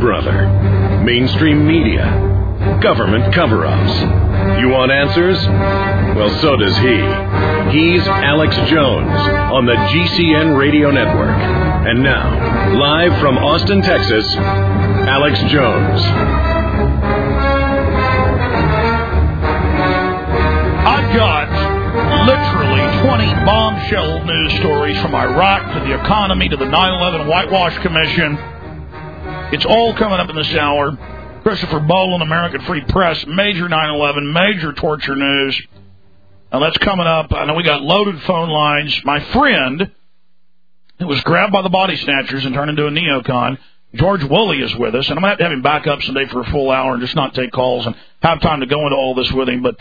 brother. Mainstream media. Government cover-ups. You want answers? Well, so does he. He's Alex Jones on the GCN Radio Network. And now, live from Austin, Texas, Alex Jones. I've got literally 20 bombshell news stories from Iraq to the economy to the 9/11 Whitewash Commission. It's all coming up in this hour. Christopher Boland, American Free Press, major 9/11, major torture news. Now that's coming up. I know we got loaded phone lines. My friend, who was grabbed by the body snatchers and turned into a neocon, George Woolley, is with us. And I'm going to have him back up someday for a full hour and just not take calls and have time to go into all this with him. But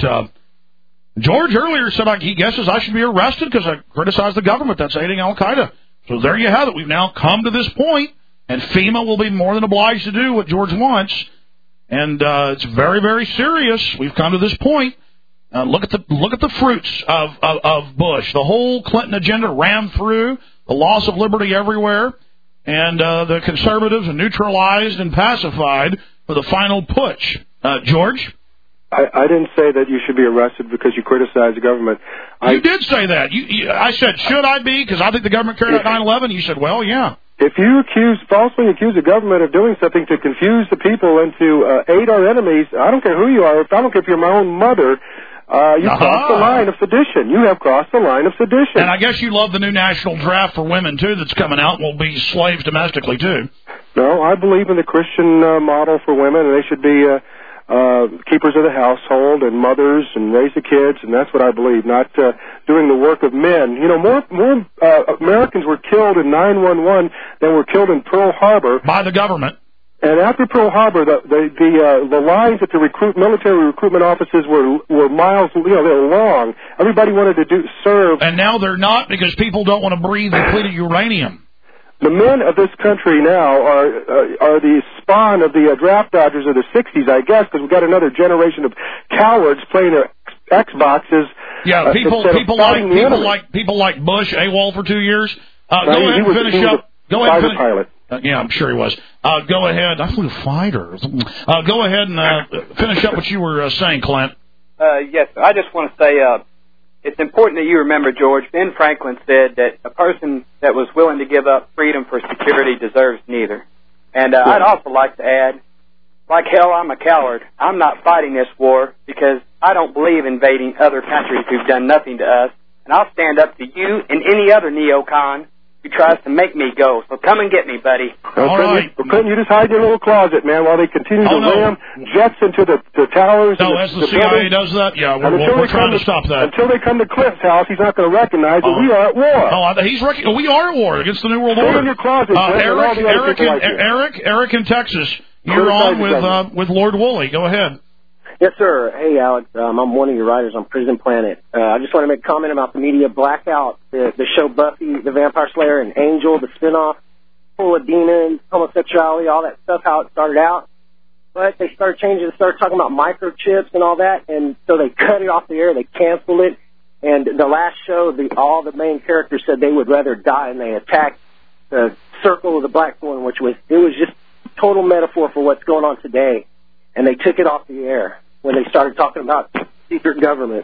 George earlier said he guesses I should be arrested because I criticized the government. That's aiding al-Qaeda. So there you have it. We've now come to this point, and FEMA will be more than obliged to do what George wants. And it's very, very serious. We've come to this point. Look at the fruits of Bush. The whole Clinton agenda ran through. The loss of liberty everywhere, and the conservatives are neutralized and pacified for the final putsch. George? I didn't say that you should be arrested because you criticized the government. You did say that. I said, should I be? Because I think the government carried out 9/11. You said, well, yeah. If you falsely accuse the government of doing something to confuse the people and to aid our enemies, I don't care who you are. I don't care if you're my own mother. You crossed the line of sedition. You have crossed the line of sedition. And I guess you love the new national draft for women, too, that's coming out and will be slaves domestically, too. No, I believe in the Christian model for women, and they should be keepers of the household and mothers and raise the kids, and that's what I believe, not doing the work of men. You know, more Americans were killed in 9/11 than were killed in Pearl Harbor. By the government. And after Pearl Harbor, the lines at the military recruitment offices were miles, they were long. Everybody wanted to serve. And now they're not because people don't want to breathe depleted uranium. The men of this country now are the spawn of the draft dodgers of the 60s, I guess, because we've got another generation of cowards playing their Xboxes. Yeah, people like Bush, AWOL for 2 years. Go ahead and finish up. Go ahead and finish. Pilot. Yeah, I'm sure he was. Go ahead. I flew fighters. Go ahead and finish up what you were saying, Clint. Yes, I just want to say it's important that you remember, George, Ben Franklin said that a person that was willing to give up freedom for security deserves neither. And I'd also like to add, like hell, I'm a coward. I'm not fighting this war because I don't believe invading other countries who've done nothing to us. And I'll stand up to you and any other neocon who tries to make me go. So come and get me, buddy. All right. Couldn't you just hide in your little closet, man, while they continue to ram jets into the towers? No, as the CIA does that, yeah, we're trying to stop that. Until they come to Cliff's house, he's not going to recognize that we are at war. No, we are at war against the New World Order. Stay in your closet, Eric in Texas, you're on with Lord Woolley. Go ahead. Yes, sir. Hey, Alex. I'm one of your writers on Prison Planet. I just want to make a comment about the media blackout. The show Buffy the Vampire Slayer and Angel, the spinoff, full of demons, homosexuality, all that stuff, how it started out. But they started talking about microchips and all that, and so they cut it off the air. They canceled it. And the last show, all the main characters said they would rather die, and they attacked the Circle of the Black Thorn, which was just total metaphor for what's going on today. And they took it off the air when they started talking about secret government.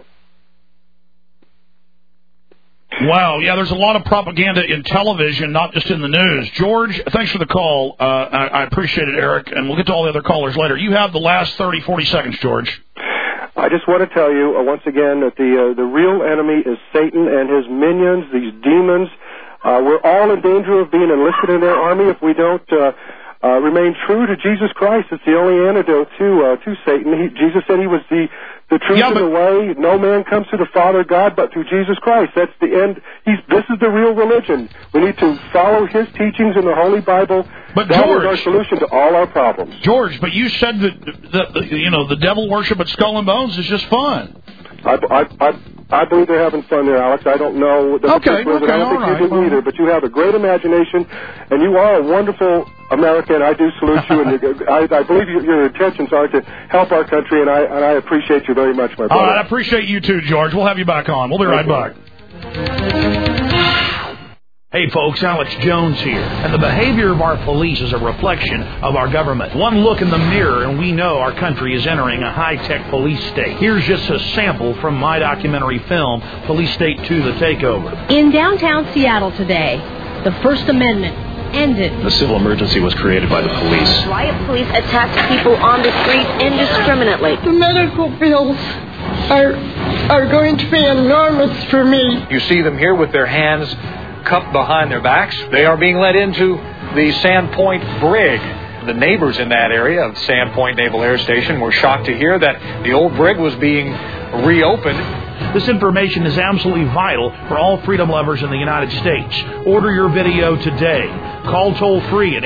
Wow, yeah, there's a lot of propaganda in television, not just in the news. George, thanks for the call. I appreciate it, Eric, and we'll get to all the other callers later. You have the last 30, 40 seconds, George. I just want to tell you, once again, that the real enemy is Satan and his minions, these demons. We're all in danger of being enlisted in their army if we don't remain true to Jesus Christ. It's the only antidote to Satan. Jesus said he was the truth and the way. No man comes to the Father God but through Jesus Christ. That's the end. This is the real religion. We need to follow his teachings in the Holy Bible. But that George, is our solution to all our problems. George, but you said that the devil worship at Skull and Bones is just fun. I believe they're having fun there, Alex. I don't know the particulars, and I don't think you do either, but you have a great imagination, and you are a wonderful American. I do salute you, and I believe your intentions are to help our country, and I appreciate you very much, my brother. All right, I appreciate you too, George. We'll have you back on. We'll be right back. Hey folks, Alex Jones here, and the behavior of our police is a reflection of our government. One look in the mirror and we know our country is entering a high-tech police state. Here's just a sample from my documentary film, Police State 2: The Takeover. In downtown Seattle today, the First Amendment ended. The civil emergency was created by the police. Riot police attacked people on the street indiscriminately. The medical bills are going to be enormous for me. You see them here with their hands cupped behind their backs. They are being led into the Sandpoint Brig. The neighbors in that area of Sandpoint Naval Air Station were shocked to hear that the old brig was being reopened. This information is absolutely vital for all freedom lovers in the United States. Order your video today. Call toll-free at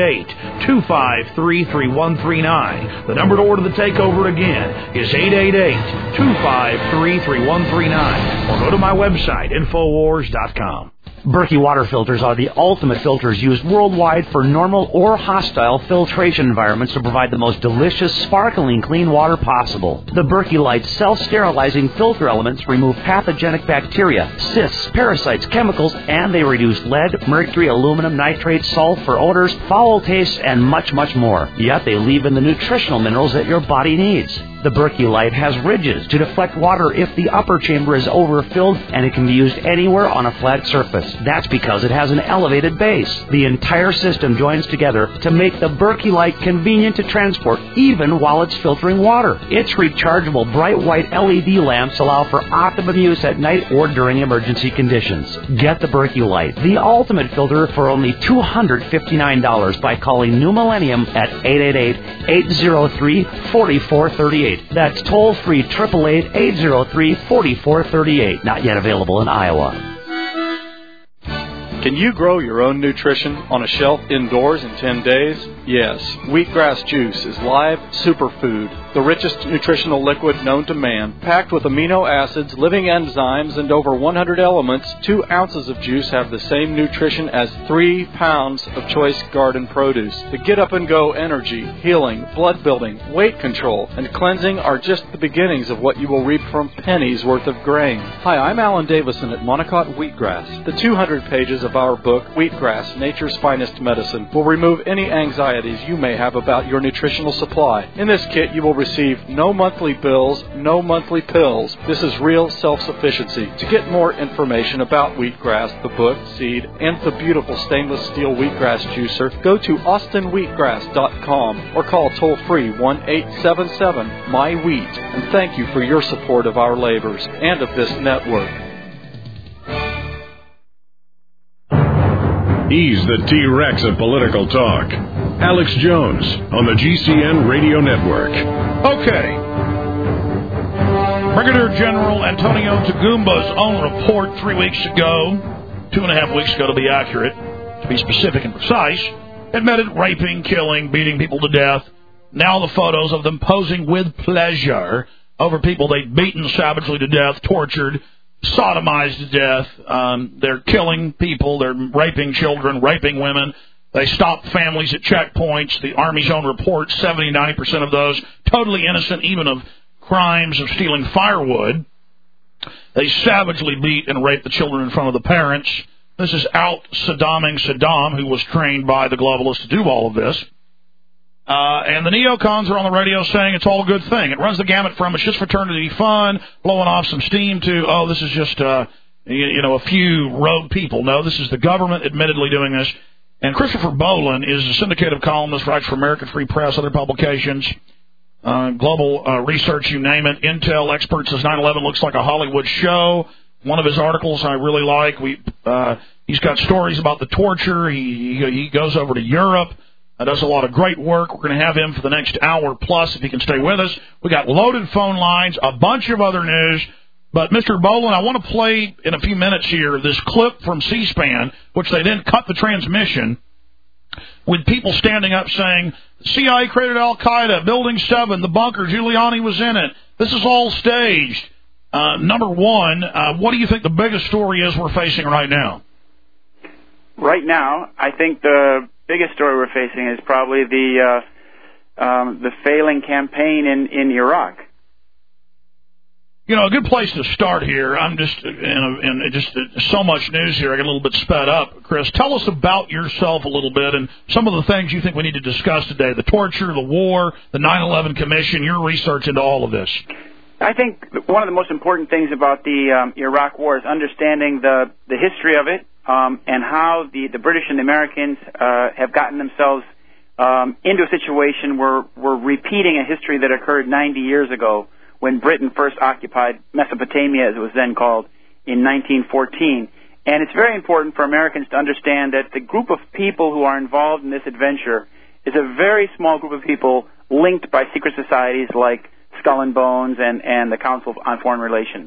888-253-3139. The number to order the takeover again is 888-253-3139. Or go to my website, Infowars.com. Berkey water filters are the ultimate filters used worldwide for normal or hostile filtration environments to provide the most delicious, sparkling, clean water possible. The Berkey Light self-sterilizing filter elements remove pathogenic bacteria, cysts, parasites, chemicals, and they reduce lead, mercury, aluminum, nitrates, sulfur, odors, foul tastes, and much, much more. Yet they leave in the nutritional minerals that your body needs. The Berkey Light has ridges to deflect water if the upper chamber is overfilled, and it can be used anywhere on a flat surface. That's because it has an elevated base. The entire system joins together to make the Berkey Light convenient to transport, even while it's filtering water. Its rechargeable bright white LED lamps allow for optimum use at night or during emergency conditions. Get the Berkey Light, the ultimate filter, for only $259 by calling New Millennium at 888-803-4438. That's toll-free 888-803-4438. Not yet available in Iowa. Can you grow your own nutrition on a shelf indoors in 10 days? Yes. Wheatgrass juice is live superfood, the richest nutritional liquid known to man. Packed with amino acids, living enzymes, and over 100 elements, 2 ounces of juice have the same nutrition as 3 pounds of choice garden produce. The get-up-and-go energy, healing, blood building, weight control, and cleansing are just the beginnings of what you will reap from pennies worth of grain. Hi, I'm Alan Davison at Monocot Wheatgrass. The 200 pages of our book, Wheatgrass, Nature's Finest Medicine, will remove any anxieties you may have about your nutritional supply. In this kit, you will receive no monthly bills, no monthly pills. This is real self-sufficiency. To get more information about Wheatgrass, the book, seed, and the beautiful stainless steel wheatgrass juicer, go to austinwheatgrass.com or call toll-free 1-877-MY-WHEAT. And thank you for your support of our labors and of this network. He's the T-Rex of political talk. Alex Jones on the GCN Radio Network. Okay. Brigadier General Antonio Tagumba's own report 3 weeks ago, 2.5 weeks ago to be accurate, to be specific and precise, admitted raping, killing, beating people to death. Now the photos of them posing with pleasure over people they'd beaten savagely to death, tortured, sodomized to death. They're killing people. They're raping children, raping women. They stop families at checkpoints. The Army's own report, 70-90% of those totally innocent, even of crimes of stealing firewood. They savagely beat and rape the children in front of the parents. This is out-Saddaming Saddam, who was trained by the globalists to do all of this. And the neocons are on the radio saying it's all a good thing. It runs the gamut from it's just fraternity fun, blowing off some steam, to, oh, this is just, a few rogue people. No, this is the government admittedly doing this. And Christopher Boland is a syndicated columnist, writes for American Free Press, other publications, global research, you name it. Intel expert says 9/11 looks like a Hollywood show. One of his articles I really like. He's got stories about the torture. He goes over to Europe. Does a lot of great work. We're going to have him for the next hour plus if he can stay with us. We got loaded phone lines, a bunch of other news. But, Mr. Boland, I want to play in a few minutes here this clip from C-SPAN, which they then cut the transmission, with people standing up saying, CIA created Al-Qaeda, Building 7, the bunker, Giuliani was in it. This is all staged. Number one, what do you think the biggest story is we're facing right now? Right now, I think the biggest story we're facing is probably the failing campaign in Iraq. You know, a good place to start here. I'm just in just so much news here. I get a little bit sped up. Chris, tell us about yourself a little bit and some of the things you think we need to discuss today: the torture, the war, the 9/11 Commission, your research into all of this. I think one of the most important things about the Iraq War is understanding the history of it and how the British and the Americans have gotten themselves into a situation where we're repeating a history that occurred 90 years ago, when Britain first occupied Mesopotamia, as it was then called, in 1914. And it's very important for Americans to understand that the group of people who are involved in this adventure is a very small group of people linked by secret societies like Skull and Bones and the Council on Foreign Relations.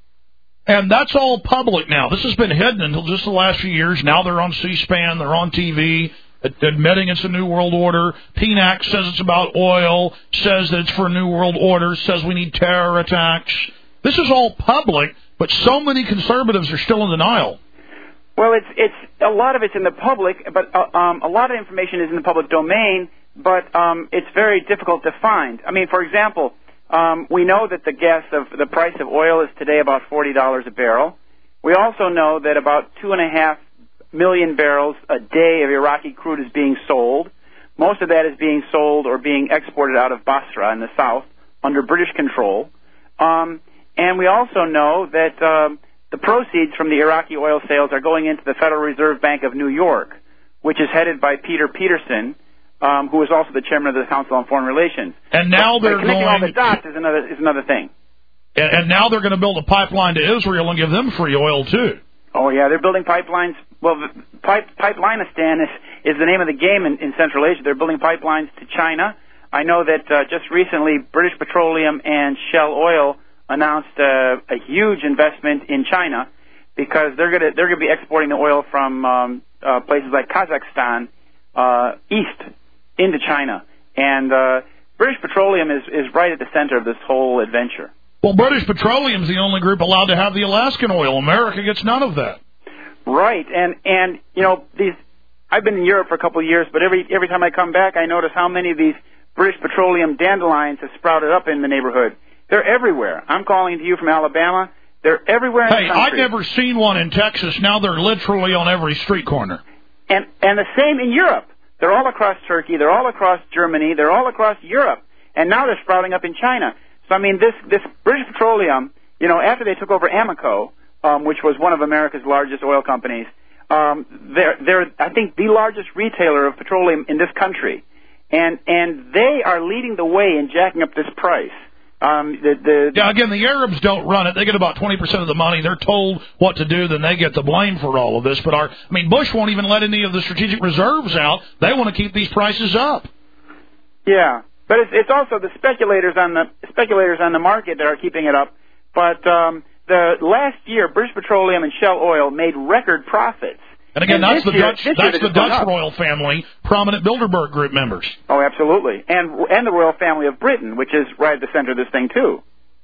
And that's all public now. This has been hidden until just the last few years. Now they're on C-SPAN, they're on TV, admitting it's a new world order. PNAC says it's about oil, says that it's for a new world order, says we need terror attacks. This is all public, but so many conservatives are still in denial. Well, it's a lot of it's in the public, but a lot of information is in the public domain, but it's very difficult to find. I mean, for example, we know that the price of oil is today about $40 a barrel. We also know that about 2.5 million barrels a day of Iraqi crude is being sold. Most of that is being sold or being exported out of Basra in the south under British control. And we also know that the proceeds from the Iraqi oil sales are going into the Federal Reserve Bank of New York, which is headed by Peter Peterson, who is also the chairman of the Council on Foreign Relations. And now they're connecting all the dots is another thing. And now they're going to build a pipeline to Israel and give them free oil too. Oh yeah, they're building pipelines. Well, Pipelineistan is the name of the game in Central Asia. They're building pipelines to China. I know that just recently British Petroleum and Shell Oil announced a huge investment in China because they're going to be exporting the oil from places like Kazakhstan east into China. And British Petroleum is right at the center of this whole adventure. Well, British Petroleum is the only group allowed to have the Alaskan oil. America gets none of that. Right, and you know, I've been in Europe for a couple of years, but every time I come back, I notice how many of these British Petroleum dandelions have sprouted up in the neighborhood. They're everywhere. I'm calling to you from Alabama. They're everywhere in the country. I've never seen one in Texas. Now they're literally on every street corner. And the same in Europe. They're all across Turkey. They're all across Germany. They're all across Europe. And now they're sprouting up in China. So, I mean, this British Petroleum, you know, after they took over Amoco, which was one of America's largest oil companies, they're I think, the largest retailer of petroleum in this country. And they are leading the way in jacking up this price. Again, the Arabs don't run it. They get about 20% of the money. They're told what to do, then they get the blame for all of this. But Bush won't even let any of the strategic reserves out. They want to keep these prices up. Yeah, but it's also the speculators on the market that are keeping it up. But the last year, British Petroleum and Shell Oil made record profits. And again, that's the Dutch royal family, prominent Bilderberg Group members. Oh, absolutely. And the royal family of Britain, which is right at the center of this thing, too.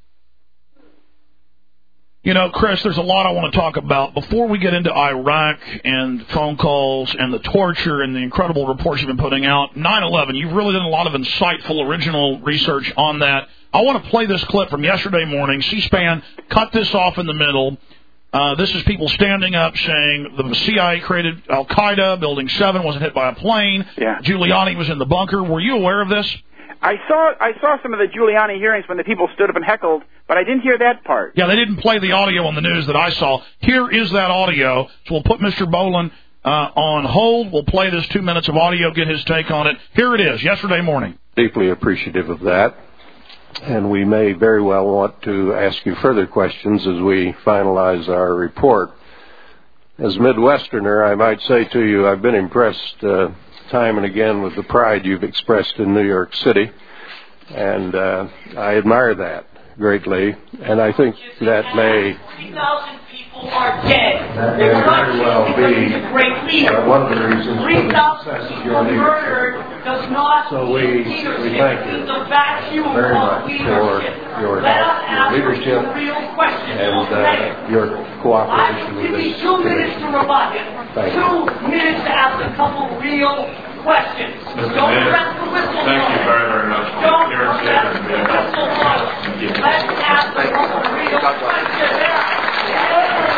You know, Chris, there's a lot I want to talk about. Before we get into Iraq and phone calls and the torture and the incredible reports you've been putting out, 9/11, you've really done a lot of insightful, original research on that. I want to play this clip from yesterday morning. C-SPAN cut this off in the middle. This is people standing up saying the CIA created Al-Qaeda, Building 7 wasn't hit by a plane. Yeah. Giuliani was in the bunker. Were you aware of this? I saw some of the Giuliani hearings when the people stood up and heckled, but I didn't hear that part. Yeah, they didn't play the audio on the news that I saw. Here is that audio. So we'll put Mr. Boland on hold. We'll play this 2 minutes of audio, get his take on it. Here it is, yesterday morning. Deeply appreciative of that. And we may very well want to ask you further questions as we finalize our report. As a Midwesterner, I might say to you, I've been impressed time and again with the pride you've expressed in New York City, and I admire that greatly, and I think that may... 3,000 people are dead. That may very well be one of the reasons for the success of your leadership. So we thank you very much for your leadership and your cooperation with this. 2 minutes to rebut it. 2 minutes to ask a couple real questions. Don't press the whistle. Thank you very, very much. Don't press the whistle. Let's ask the real question.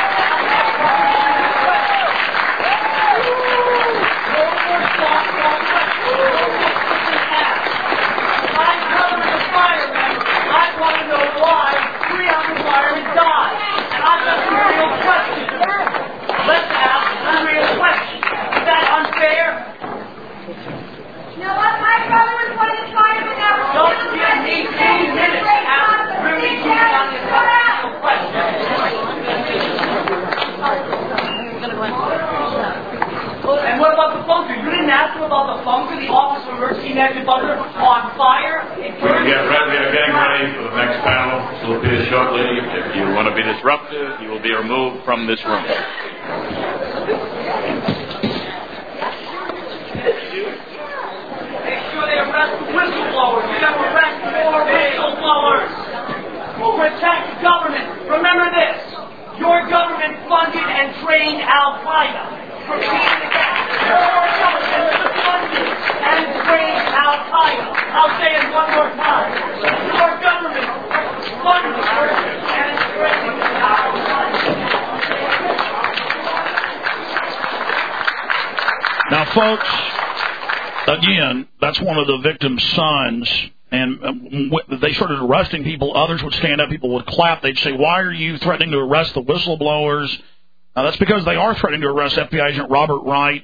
And what about the bunker? You didn't ask him about the bunker, the Office of Emergency Management bunker on fire? We're getting ready for the next panel. We'll be shortly. If you want to be disruptive, you will be removed from this room. Make sure they arrest the whistleblowers. You got to arrest more whistleblowers. Protect government. Remember this. Your government funded and trained Al-Qaeda. Repeat it again. Your government funded and trained Al-Qaeda. I'll say it one more time. Your government funded and trained Al-Qaeda. Now, folks, again, that's one of the victim's sons. And they started arresting people. Others would stand up. People would clap. They'd say, why are you threatening to arrest the whistleblowers? That's because they are threatening to arrest FBI agent Robert Wright,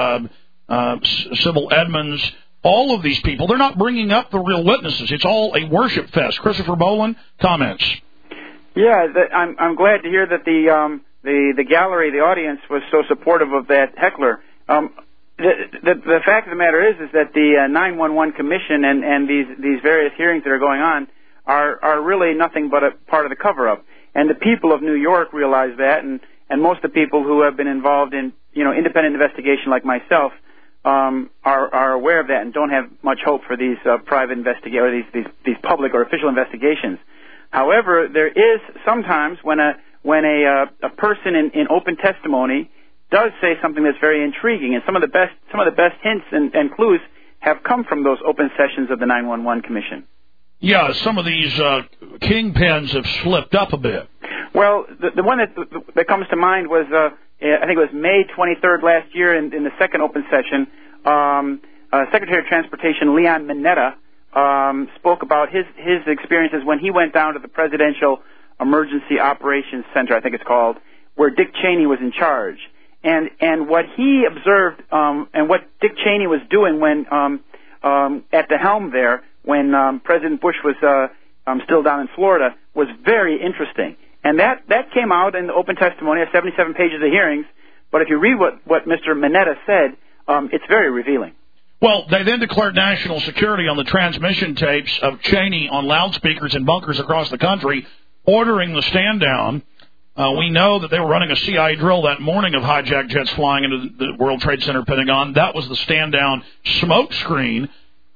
Sybil Edmonds, all of these people. They're not bringing up the real witnesses. It's all a worship fest. Christopher Boland, comments. Yeah, I'm glad to hear that the gallery, the audience, was so supportive of that heckler. The fact of the matter is that the 911 Commission and these various hearings that are going on are really nothing but a part of the cover-up. And the people of New York realize that, and most of the people who have been involved in independent investigation like myself are aware of that and don't have much hope for these private investigations, these public or official investigations. However, there is sometimes when a person in open testimony does say something that's very intriguing, and some of the best hints and clues have come from those open sessions of the 911 Commission. Yeah, some of these kingpins have slipped up a bit. Well, the one that comes to mind was I think it was May 23rd last year in the second open session. Secretary of Transportation Leon Mineta spoke about his experiences when he went down to the Presidential Emergency Operations Center, I think it's called, where Dick Cheney was in charge. And what he observed and what Dick Cheney was doing when at the helm there when President Bush was still down in Florida was very interesting. And that came out in the open testimony of 77 pages of hearings. But if you read what Mr. Mineta said, it's very revealing. Well, they then declared national security on the transmission tapes of Cheney on loudspeakers in bunkers across the country, ordering the stand down. We know that they were running a CIA drill that morning of hijacked jets flying into the World Trade Center Pentagon. That was the stand-down smoke screen.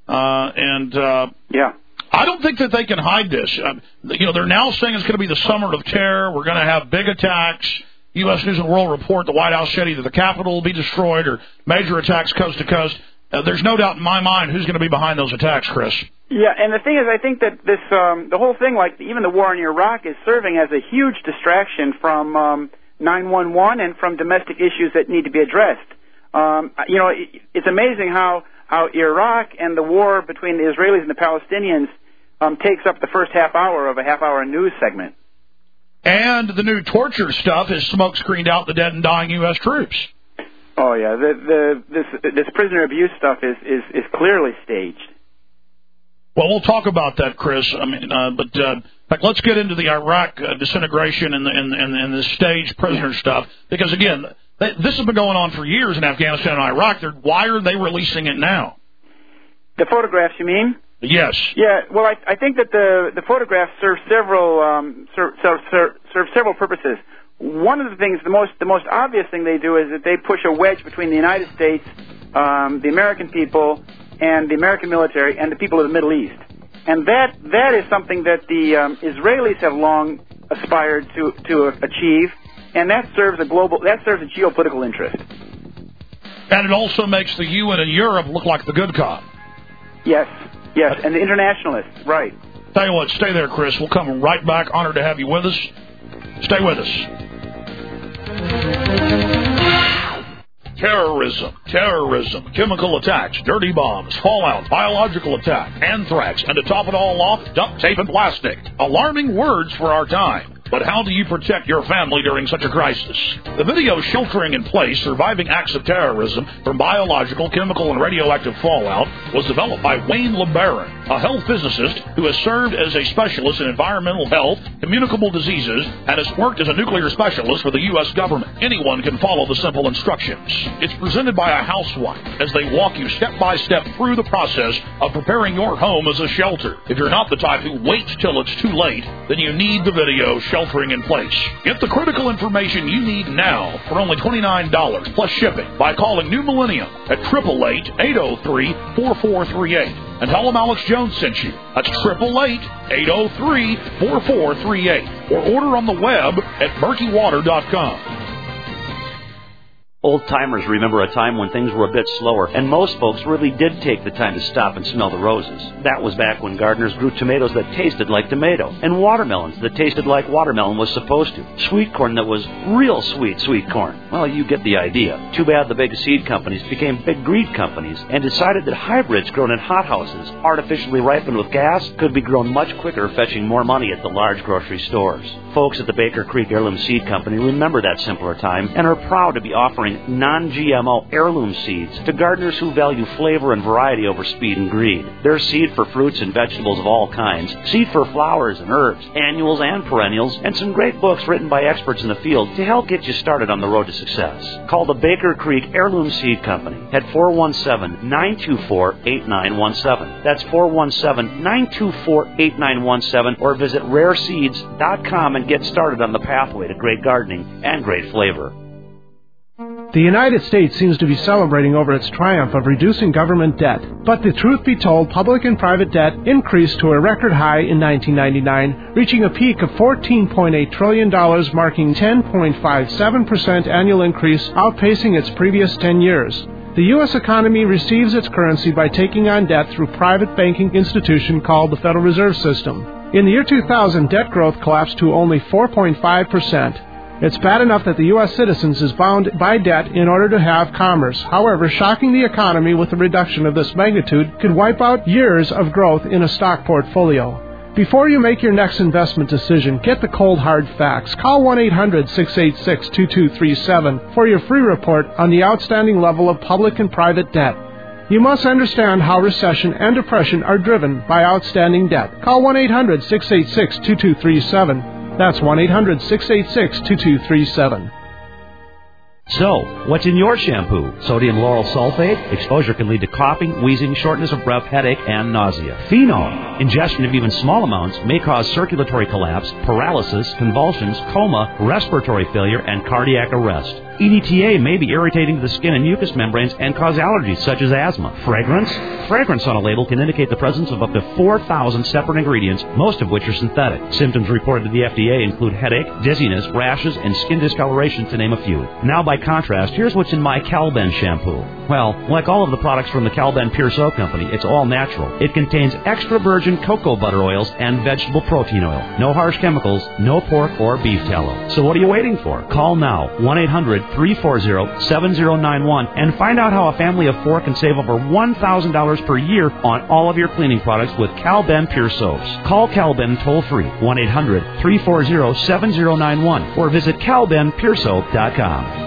Yeah. I don't think that they can hide this. They're now saying it's going to be the summer of terror. We're going to have big attacks. U.S. News and World Report, the White House said either the Capitol will be destroyed or major attacks coast to coast. There's no doubt in my mind who's going to be behind those attacks, Chris. Yeah, and the thing is, I think that this, the whole thing, like even the war in Iraq, is serving as a huge distraction from 911 and from domestic issues that need to be addressed. It's amazing how Iraq and the war between the Israelis and the Palestinians takes up the first half hour of a half-hour news segment. And the new torture stuff is smoke-screened out the dead and dying U.S. troops. Oh yeah, this prisoner abuse stuff is clearly staged. Well, we'll talk about that, Chris. But let's get into the Iraq disintegration and the staged prisoner stuff, because again, this has been going on for years in Afghanistan and Iraq. Why are they releasing it now? The photographs, you mean? Yes. Yeah. Well, I think that the photographs serve several purposes. One of the things, the most obvious thing they do is that they push a wedge between the United States, the American people, and the American military, and the people of the Middle East. And that is something that the Israelis have long aspired to achieve, and that serves a geopolitical interest. And it also makes the UN and Europe look like the good cop. Yes, and the internationalists, right. Tell you what, stay there, Chris. We'll come right back. Honored to have you with us. Stay with us. Terrorism, chemical attacks, dirty bombs, fallout, biological attack, anthrax, and to top it all off, duct tape and plastic. Alarming words for our time. But how do you protect your family during such a crisis? The video Sheltering in Place, Surviving Acts of Terrorism from Biological, Chemical, and Radioactive Fallout was developed by Wayne LeBaron, a health physicist who has served as a specialist in environmental health, communicable diseases, and has worked as a nuclear specialist for the U.S. government. Anyone can follow the simple instructions. It's presented by a housewife as they walk you step by step through the process of preparing your home as a shelter. If you're not the type who waits till it's too late, then you need the video Sheltering in Place. Get the critical information you need now for only $29 plus shipping by calling New Millennium at 888-803-4438 and tell them Alex Jones sent you. That's 888-803-4438 or order on the web at murkywater.com. Old-timers remember a time when things were a bit slower, and most folks really did take the time to stop and smell the roses. That was back when gardeners grew tomatoes that tasted like tomato, and watermelons that tasted like watermelon was supposed to. Sweet corn that was real sweet corn. Well, you get the idea. Too bad the big seed companies became big greed companies and decided that hybrids grown in hothouses, artificially ripened with gas, could be grown much quicker, fetching more money at the large grocery stores. Folks at the Baker Creek Heirloom Seed Company remember that simpler time and are proud to be offering non-GMO heirloom seeds to gardeners who value flavor and variety over speed and greed. There's seed for fruits and vegetables of all kinds, seed for flowers and herbs, annuals and perennials, and some great books written by experts in the field to help get you started on the road to success. Call the Baker Creek Heirloom Seed Company at 417-924-8917. That's 417-924-8917, or visit rareseeds.com and get started on the pathway to great gardening and great flavor. The United States seems to be celebrating over its triumph of reducing government debt. But the truth be told, public and private debt increased to a record high in 1999, reaching a peak of $14.8 trillion, marking 10.57% annual increase, outpacing its previous 10 years. The U.S. economy receives its currency by taking on debt through a private banking institution called the Federal Reserve System. In the year 2000, debt growth collapsed to only 4.5%. It's bad enough that the U.S. citizens is bound by debt in order to have commerce. However, shocking the economy with a reduction of this magnitude could wipe out years of growth in a stock portfolio. Before you make your next investment decision, get the cold hard facts. Call 1-800-686-2237 for your free report on the outstanding level of public and private debt. You must understand how recession and depression are driven by outstanding debt. Call 1-800-686-2237. That's 1-800-686-2237. So, what's in your shampoo? Sodium lauryl sulfate? Exposure can lead to coughing, wheezing, shortness of breath, headache, and nausea. Phenol. Ingestion of even small amounts may cause circulatory collapse, paralysis, convulsions, coma, respiratory failure, and cardiac arrest. EDTA may be irritating to the skin and mucous membranes and cause allergies such as asthma. Fragrance? Fragrance on a label can indicate the presence of up to 4,000 separate ingredients, most of which are synthetic. Symptoms reported to the FDA include headache, dizziness, rashes, and skin discoloration, to name a few. Now, by contrast, here's what's in my Calben shampoo. Well, like all of the products from the Calben Pure Soap Company, it's all natural. It contains extra virgin cocoa butter oils and vegetable protein oil. No harsh chemicals, no pork or beef tallow. So what are you waiting for? Call now, 1-800-340-7091, and find out how a family of 4 can save over $1,000 per year on all of your cleaning products with Calben Pure Soaps. Call Calben toll-free, 1-800-340-7091, or visit CalbenPureSoap.com.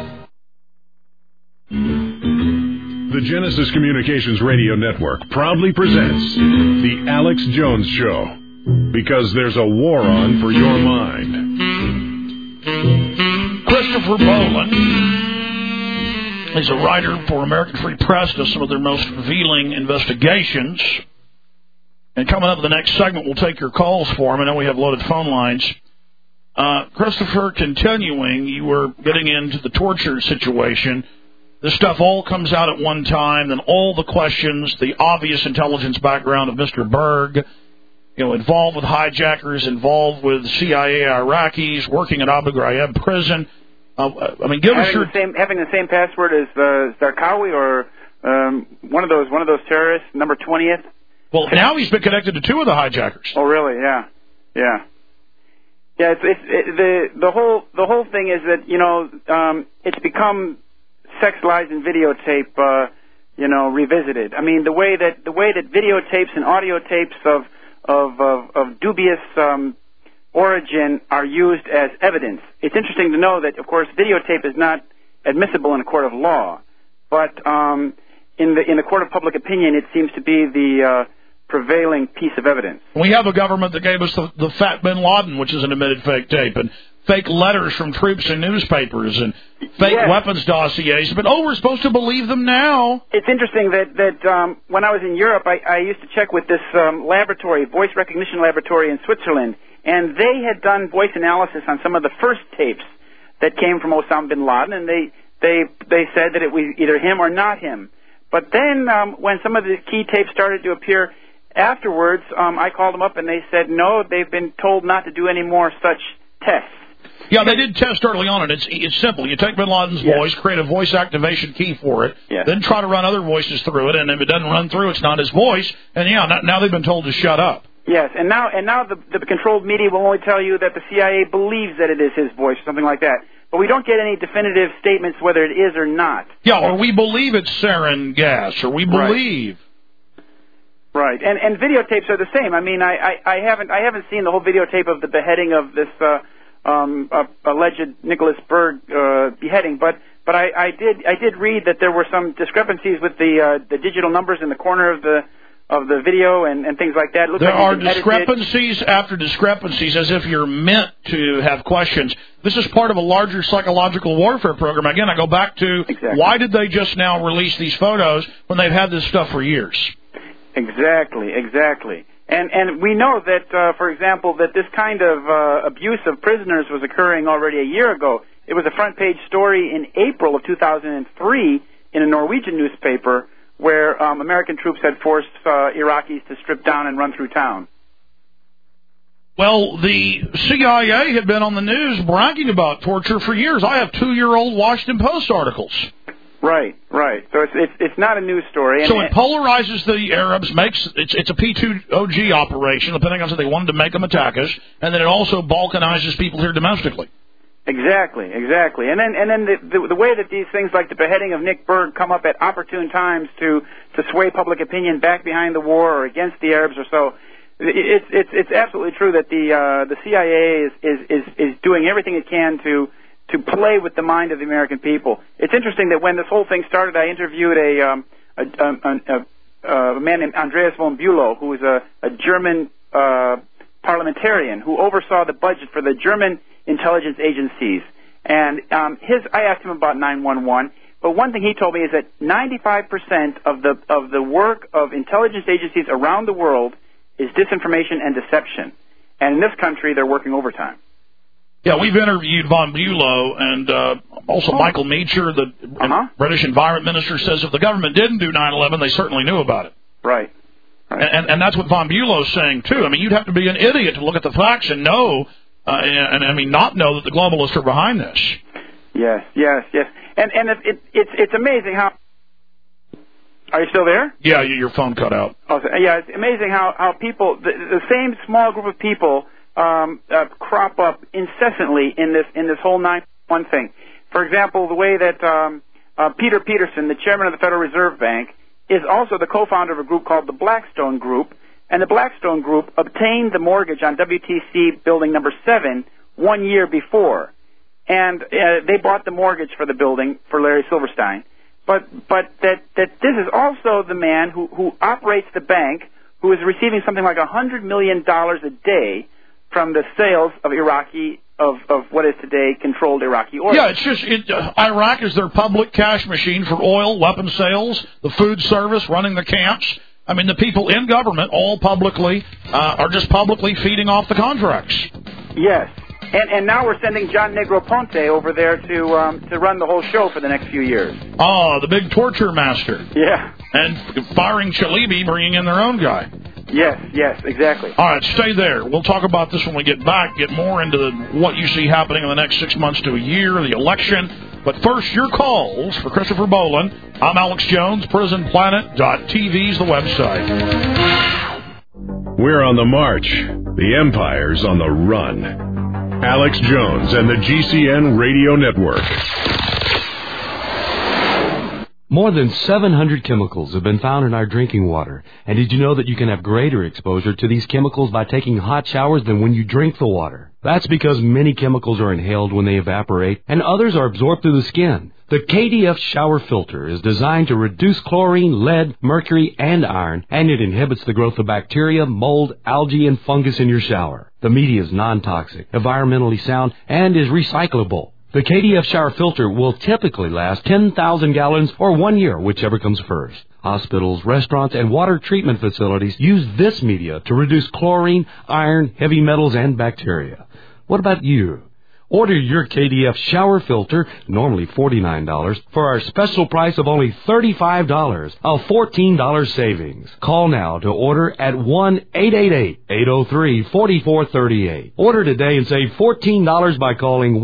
The Genesis Communications Radio Network proudly presents The Alex Jones Show, because there's a war on for your mind. Christopher Boland is a writer for American Free Press, does some of their most revealing investigations. And coming up in the next segment, we'll take your calls for him. I know we have loaded phone lines. Christopher, continuing, you were getting into the torture situation. This stuff all comes out at one time, then all the questions, the obvious intelligence background of Mr. Berg, involved with hijackers, involved with CIA Iraqis, working at Abu Ghraib prison. Give us your... Having the same password as Zarqawi or one of those terrorists, number 20th. Well, now he's been connected to 2 of the hijackers. Oh, really? Yeah. Yeah. Yeah, the whole thing is that, you know, it's become sex, lies, and videotape, you know, revisited. I mean, the way that videotapes and audio tapes of dubious origin are used as evidence. It's interesting to know that, of course, videotape is not admissible in a court of law, but in the court of public opinion, it seems to be the prevailing piece of evidence. We have a government that gave us the Fat Bin Laden, which is an admitted fake tape, and fake letters from troops in newspapers, and fake weapons dossiers. But, we're supposed to believe them now. It's interesting that when I was in Europe, I used to check with this laboratory, voice recognition laboratory in Switzerland, and they had done voice analysis on some of the first tapes that came from Osama bin Laden, and they said that it was either him or not him. But then when some of the key tapes started to appear afterwards, I called them up and they said, no, they've been told not to do any more such tests. Yeah, they did test early on, and it's simple. You take bin Laden's voice, create a voice activation key for it, then try to run other voices through it, and if it doesn't run through, it's not his voice. And now they've been told to shut up. Yes, and now the controlled media will only tell you that the CIA believes that it is his voice, or something like that. But we don't get any definitive statements whether it is or not. Yeah, or we believe it's sarin gas, or we believe. Right, and videotapes are the same. I mean, I haven't seen the whole videotape of the beheading of this alleged Nicholas Berg beheading, but I did read that there were some discrepancies with the digital numbers in the corner of the video and things like that. There are discrepancies after discrepancies, as if you're meant to have questions. This is part of a larger psychological warfare program. Again, I go back to why did they just now release these photos when they've had this stuff for years? Exactly. And we know that, for example, that this kind of abuse of prisoners was occurring already a year ago. It was a front-page story in April of 2003 in a Norwegian newspaper where American troops had forced Iraqis to strip down and run through town. Well, the CIA had been on the news bragging about torture for years. I have 2-year-old Washington Post articles. Right. So it's not a news story. So it polarizes the Arabs, it's a P2OG operation. The Pentagon said they wanted to make them attack us, and then it also balkanizes people here domestically. Exactly. And then the way that these things like the beheading of Nick Berg come up at opportune times to sway public opinion back behind the war or against the Arabs or so, it's absolutely true that the CIA is doing everything it can to play with the mind of the American people. It's interesting that when this whole thing started, I interviewed a man named Andreas von Bülow, who is a German parliamentarian who oversaw the budget for the German intelligence agencies. And I asked him about 911, but one thing he told me is that 95% of the work of intelligence agencies around the world is disinformation and deception. And in this country, they're working overtime. Yeah, we've interviewed von Bülow and also Michael Meacher, the British Environment Minister, says if the government didn't do 9/11, they certainly knew about it. Right. And that's what von Bülow's saying, too. I mean, you'd have to be an idiot to look at the facts and know, not know that the globalists are behind this. Yes. And it's amazing how... Are you still there? Yeah, your phone cut out. Oh, yeah, it's amazing how people, the same small group of people... crop up incessantly in this whole 9/11 thing. For example, the way that Peter Peterson, the chairman of the Federal Reserve Bank, is also the co-founder of a group called the Blackstone Group, and the Blackstone Group obtained the mortgage on WTC building number 7 1 year before, and they bought the mortgage for the building for Larry Silverstein. But that this is also the man who operates the bank, who is receiving something like $100 million a day from the sales of what is today controlled Iraqi oil. Yeah, it's just Iraq is their public cash machine for oil, weapon sales, the food service, running the camps. I mean, the people in government all publicly are just publicly feeding off the contracts. Yes, and now we're sending John Negroponte over there to run the whole show for the next few years. Oh, the big torture master. Yeah. And firing Chalibi, bringing in their own guy. Yes, exactly. All right, stay there. We'll talk about this when we get back, get more into what you see happening in the next 6 months to a year, the election. But first, your calls for Christopher Boland. I'm Alex Jones. PrisonPlanet.tv is the website. We're on the march. The empire's on the run. Alex Jones and the GCN Radio Network. More than 700 chemicals have been found in our drinking water. And did you know that you can have greater exposure to these chemicals by taking hot showers than when you drink the water? That's because many chemicals are inhaled when they evaporate, and others are absorbed through the skin. The KDF shower filter is designed to reduce chlorine, lead, mercury, and iron, and it inhibits the growth of bacteria, mold, algae, and fungus in your shower. The media is non-toxic, environmentally sound, and is recyclable. The KDF shower filter will typically last 10,000 gallons or 1 year, whichever comes first. Hospitals, restaurants, and water treatment facilities use this media to reduce chlorine, iron, heavy metals, and bacteria. What about you? Order your KDF shower filter, normally $49, for our special price of only $35, a $14 savings. Call now to order at 1-888-803-4438. Order today and save $14 by calling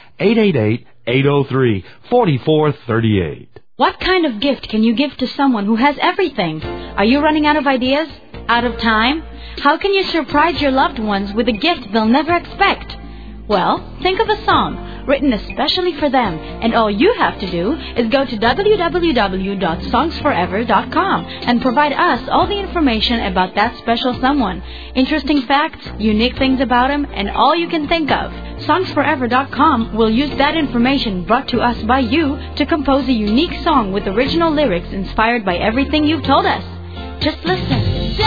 1-888-803-4438. What kind of gift can you give to someone who has everything? Are you running out of ideas? Out of time? How can you surprise your loved ones with a gift they'll never expect? Well, think of a song written especially for them, and all you have to do is go to www.songsforever.com and provide us all the information about that special someone. Interesting facts, unique things about him, and all you can think of. Songsforever.com will use that information brought to us by you to compose a unique song with original lyrics inspired by everything you've told us. Just listen.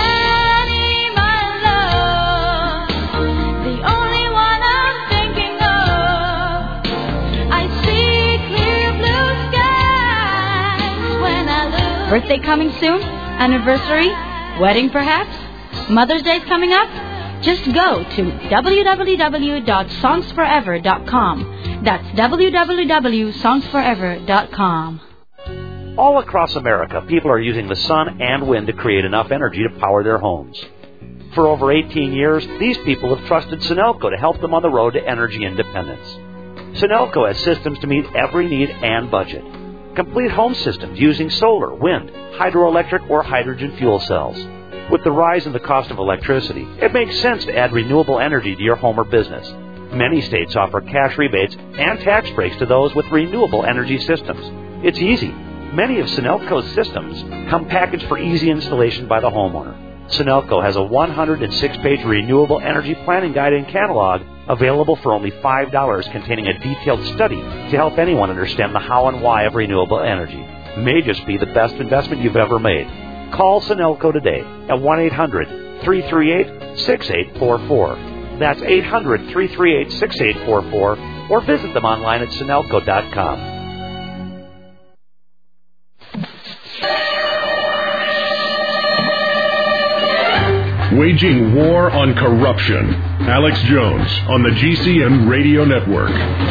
Birthday coming soon? Anniversary? Wedding perhaps? Mother's Day's coming up? Just go to www.songsforever.com. That's www.songsforever.com. All across America, people are using the sun and wind to create enough energy to power their homes. For over 18 years, these people have trusted Sunelco to help them on the road to energy independence. Sunelco has systems to meet every need and budget. Complete home systems using solar, wind, hydroelectric, or hydrogen fuel cells. With the rise in the cost of electricity, it makes sense to add renewable energy to your home or business. Many states offer cash rebates and tax breaks to those with renewable energy systems. It's easy. Many of Sunelco's systems come packaged for easy installation by the homeowner. Sunelco has a 106-page renewable energy planning guide and catalog available for only $5, containing a detailed study to help anyone understand the how and why of renewable energy. May just be the best investment you've ever made. Call Sunelco today at 1-800-338-6844. That's 800-338-6844, or visit them online at Sunelco.com. Waging war on corruption. Alex Jones on the GCN Radio Network.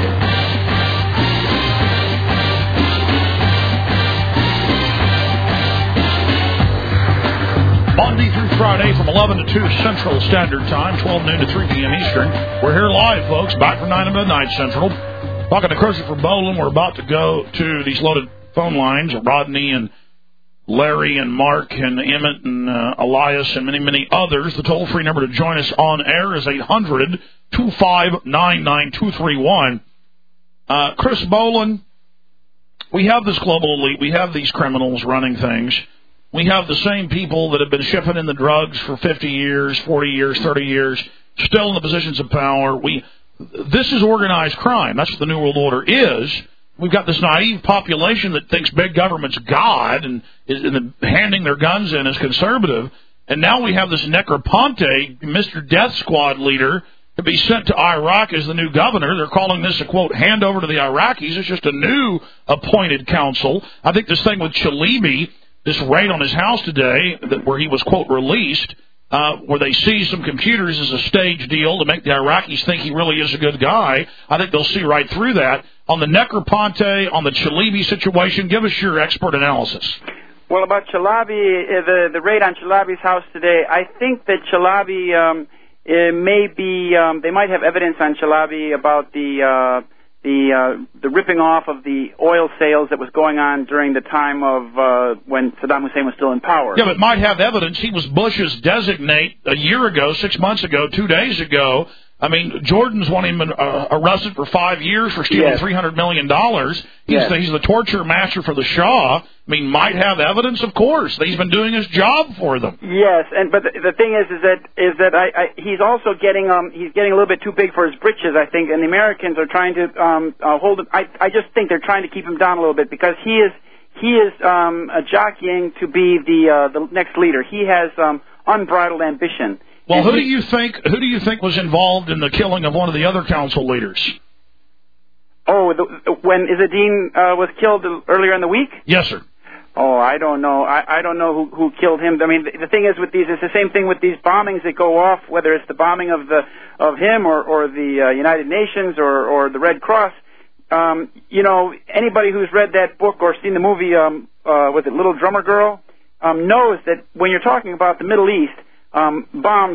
Monday through Friday from 11 to 2 Central Standard Time, 12 noon to 3 p.m. Eastern. We're here live, folks, back from 9 to midnight Central. Talking to Christopher Boland. We're about to go to these loaded phone lines. Rodney and Larry and Mark and Emmett and Elias and many, many others. The toll-free number to join us on air is 800-259-9231. Chris Boland, we have this global elite. We have these criminals running things. We have the same people that have been shipping in the drugs for 50 years, 40 years, 30 years, still in the positions of power. This is organized crime. That's what the New World Order is. We've got this naive population that thinks big government's God and is handing their guns in as conservative. And now we have this Negroponte, Mr. Death Squad leader, to be sent to Iraq as the new governor. They're calling this a, quote, handover to the Iraqis. It's just a new appointed council. I think this thing with Chalibi, this raid on his house today, where he was, quote, released, where they seized some computers as a stage deal to make the Iraqis think he really is a good guy. I think they'll see right through that. On the Negroponte, on the Chalibi situation, give us your expert analysis. Well, about Chalabi, the raid on Chalabi's house today, I think that Chalabi may be, they might have evidence on Chalabi about the the ripping off of the oil sales that was going on during the time of when Saddam Hussein was still in power. Yeah, but might have evidence. He was Bush's designate a year ago, 6 months ago, 2 days ago. I mean, Jordan's wanting him arrested for 5 years for stealing $300 million. He's the torture master for the Shah. I mean, might have evidence, of course. That he's been doing his job for them. Yes, but the thing is that he's also getting he's getting a little bit too big for his britches, I think, and the Americans are trying to hold him. I just think they're trying to keep him down a little bit because he is jockeying to be the next leader. He has unbridled ambition. Well, who do you think was involved in the killing of one of the other council leaders? Oh, when Izzadin was killed earlier in the week? Yes, sir. Oh, I don't know. I don't know who killed him. I mean, the thing is with these, it's the same thing with these bombings that go off, whether it's the bombing of him or the United Nations or the Red Cross. Anybody who's read that book or seen the movie, was it Little Drummer Girl, knows that when you're talking about the Middle East, bombs,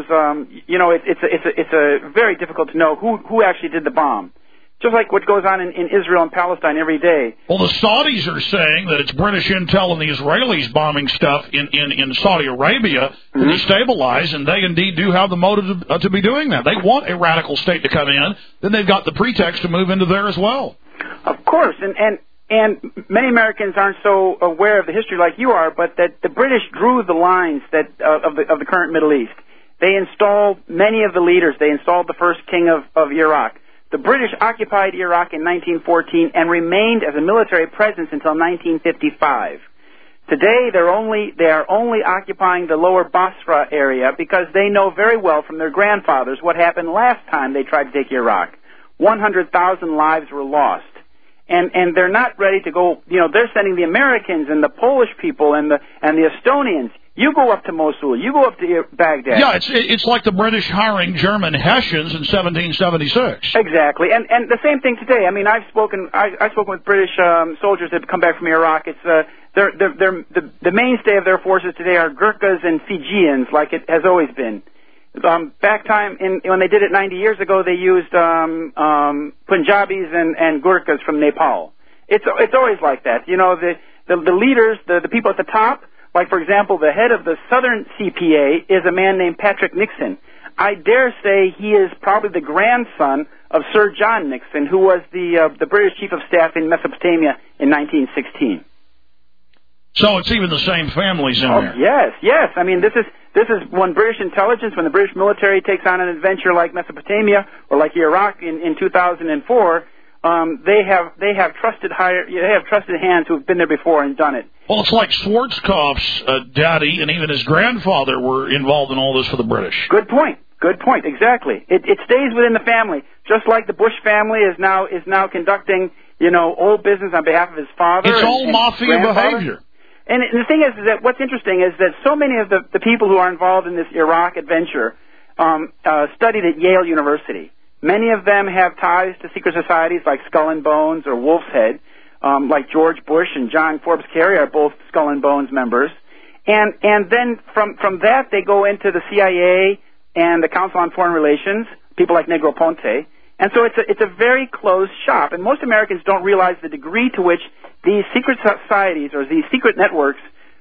it's a very difficult to know who actually did the bomb. Just like what goes on in Israel and Palestine every day. Well, the Saudis are saying that it's British intel and the Israelis bombing stuff in Saudi Arabia to destabilize, and they indeed do have the motive to be doing that. They want a radical state to come in, then they've got the pretext to move into there as well. Of course, and many Americans aren't so aware of the history like you are, but that the British drew the lines of the current Middle East. They installed many of the leaders. They installed the first king of Iraq. The British occupied Iraq in 1914 and remained as a military presence until 1955. Today, they are only occupying the lower Basra area because they know very well from their grandfathers what happened last time they tried to take Iraq. 100,000 lives were lost. And they're not ready to go, they're sending the Americans and the Polish people and the Estonians. You go up to Mosul, you go up to Baghdad. Yeah, it's like the British hiring German Hessians in 1776. Exactly. And the same thing today. I mean, I've spoken with British soldiers that have come back from Iraq. It's the mainstay of their forces today are Gurkhas and Fijians, like it has always been. Back when they did it 90 years ago, they used Punjabis and Gurkhas from Nepal. It's always like that. The leaders, the people at the top, like for example, the head of the Southern CPA is a man named Patrick Nixon. I dare say he is probably the grandson of Sir John Nixon, who was the British Chief of Staff in Mesopotamia in 1916. So it's even the same families in there. Yes. I mean, this is when British intelligence, when the British military takes on an adventure like Mesopotamia or like Iraq in 2004, they have trusted hands who have been there before and done it. Well, it's like Schwarzkopf's daddy and even his grandfather were involved in all this for the British. Good point. Exactly. It stays within the family, just like the Bush family is now conducting old business on behalf of his father. It's all mafia behavior. And the thing is that what's interesting is that so many of the people who are involved in this Iraq adventure studied at Yale University. Many of them have ties to secret societies like Skull and Bones or Wolf's Head, like George Bush and John Forbes Kerry are both Skull and Bones members. And then from that they go into the CIA and the Council on Foreign Relations, people like Negroponte. And so it's a very closed shop. And most Americans don't realize the degree to which these secret societies or these secret networks,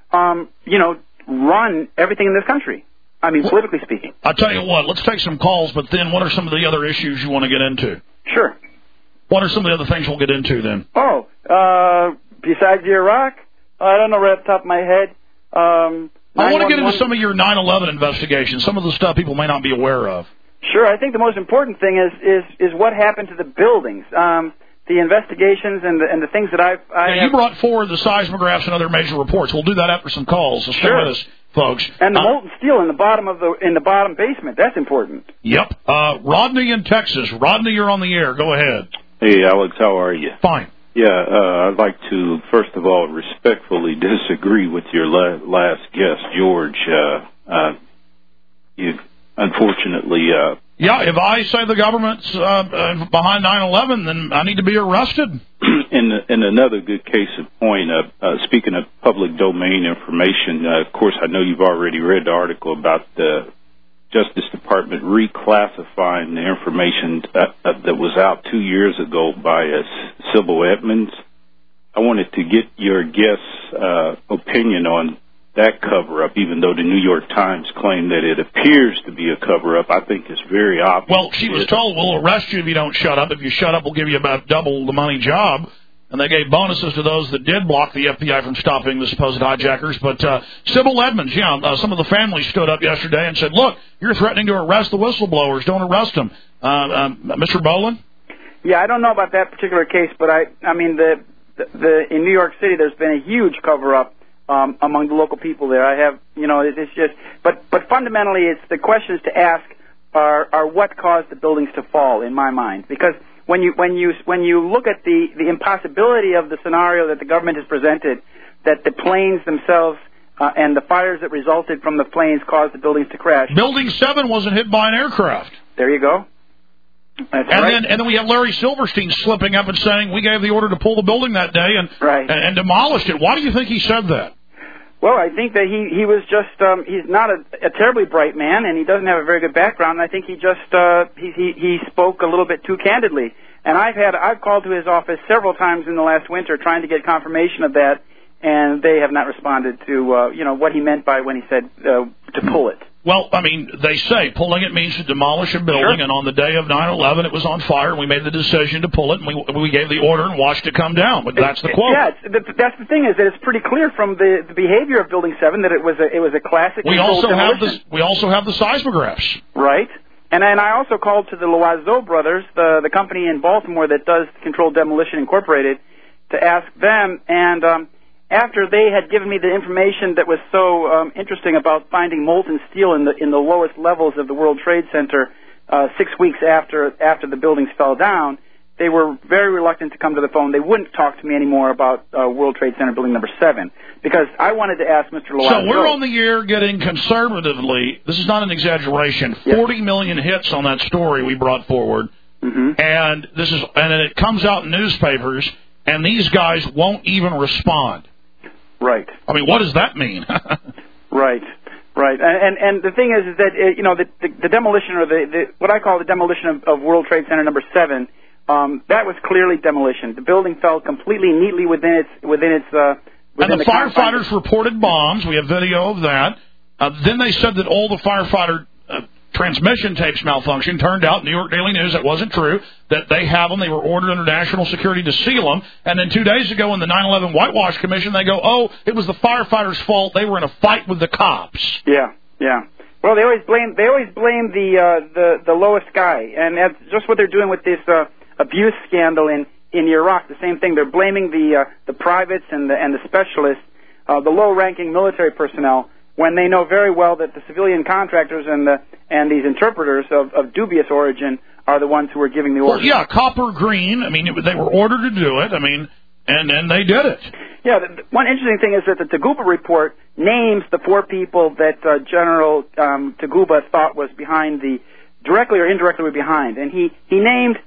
run everything in this country. I mean, politically speaking. I'll tell you what, let's take some calls, but then what are some of the other issues you want to get into? Sure. What are some of the other things we'll get into then? Besides Iraq, I don't know right off the top of my head. I want to get into some of your 9/11 investigations, some of the stuff people may not be aware of. Sure. I think the most important thing is what happened to the buildings. The investigations and the things that you brought forward the seismographs and other major reports. We'll do that after some calls. So stay with us, folks. And the molten steel in the bottom basement. That's important. Yep. Rodney in Texas. Rodney, you're on the air. Go ahead. Hey, Alex. How are you? Fine. Yeah. I'd like to first of all respectfully disagree with your last guest, George. You unfortunately. Yeah, if I say the government's behind 9/11, then I need to be arrested. In another good case in point, speaking of public domain information, of course, I know you've already read the article about Justice Department reclassifying the information that was out 2 years ago by Sybil Edmonds. I wanted to get your guest's opinion on that cover-up, even though the New York Times claimed that it appears to be a cover-up. I think it's very obvious. Well, she was told, we'll arrest you if you don't shut up. If you shut up, we'll give you about double the money job. And they gave bonuses to those that did block the FBI from stopping the supposed hijackers. But Sybil Edmonds, some of the families stood up yesterday and said, look, you're threatening to arrest the whistleblowers. Don't arrest them. Mr. Boland? Yeah, I don't know about that particular case, but I mean, in New York City, there's been a huge cover-up among the local people there. I have, it's just, but fundamentally, it's the questions to ask are what caused the buildings to fall, in my mind, because when you look at the impossibility of the scenario that the government has presented, that the planes themselves and the fires that resulted from the planes caused the buildings to crash. Building 7 wasn't hit by an aircraft. There you go. That's right. And then we have Larry Silverstein slipping up and saying we gave the order to pull the building that day and demolished it. Why do you think he said that? Well, I think that he was just he's not a terribly bright man, and he doesn't have a very good background. I think he just he spoke a little bit too candidly. And I've called to his office several times in the last winter trying to get confirmation of that, and they have not responded to what he meant by when he said to pull it. Well, I mean, they say pulling it means to demolish a building, and on the day of 9/11, it was on fire, and we made the decision to pull it, and we gave the order and watched it come down. But that's the quote. Yeah, that's the thing is that it's pretty clear from the behavior of Building 7 that it was a classic. We also have the seismographs. Right, and then I also called to the Loiseau brothers, the company in Baltimore that does Controlled Demolition Incorporated, to ask them and. After they had given me the information that was so interesting about finding molten steel in the lowest levels of the World Trade Center 6 weeks after the buildings fell down, they were very reluctant to come to the phone. They wouldn't talk to me anymore about World Trade Center Building Number 7 because I wanted to ask Mr. Loiseau. So we're on the air getting conservatively, this is not an exaggeration, 40 million hits on that story we brought forward, and it comes out in newspapers, and these guys won't even respond. Right. I mean, what does that mean? Right. And the thing is that the demolition or the what I call the demolition of World Trade Center Number 7, that was clearly demolition. The building fell completely neatly within its. And the firefighters reported bombs. We have video of that. Then they said that all the firefighter transmission tapes malfunctioned. Turned out, New York Daily News, that wasn't true, that they have them. They were ordered under national security to seal them. And then 2 days ago in the 9/11 Whitewash Commission, they go, oh, it was the firefighters' fault. They were in a fight with the cops. Yeah. Well, they always blame the lowest guy. And that's just what they're doing with this abuse scandal in Iraq. The same thing. They're blaming the privates and the specialists, the low-ranking military personnel, when they know very well that the civilian contractors and these interpreters of dubious origin are the ones who are giving the orders. Well, yeah, Copper Green. I mean, they were ordered to do it. I mean, and they did it. Yeah, one interesting thing is that the Taguba report names the 4 people that General Taguba thought was behind directly or indirectly were behind, and he named